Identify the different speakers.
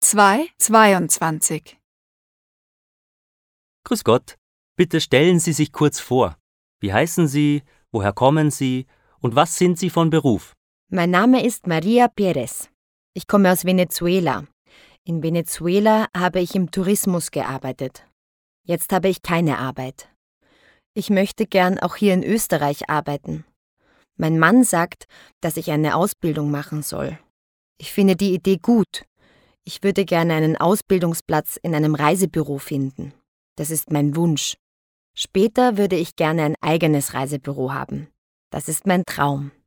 Speaker 1: 222.
Speaker 2: Grüß Gott, bitte stellen Sie sich kurz vor. Wie heißen Sie, woher kommen Sie und was sind Sie von Beruf?
Speaker 3: Mein Name ist Maria Perez. Ich komme aus Venezuela. In Venezuela habe ich im Tourismus gearbeitet. Jetzt habe ich keine Arbeit. Ich möchte gern auch hier in Österreich arbeiten. Mein Mann sagt, dass ich eine Ausbildung machen soll. Ich finde die Idee gut. Ich würde gerne einen Ausbildungsplatz in einem Reisebüro finden. Das ist mein Wunsch. Später würde ich gerne ein eigenes Reisebüro haben. Das ist mein Traum.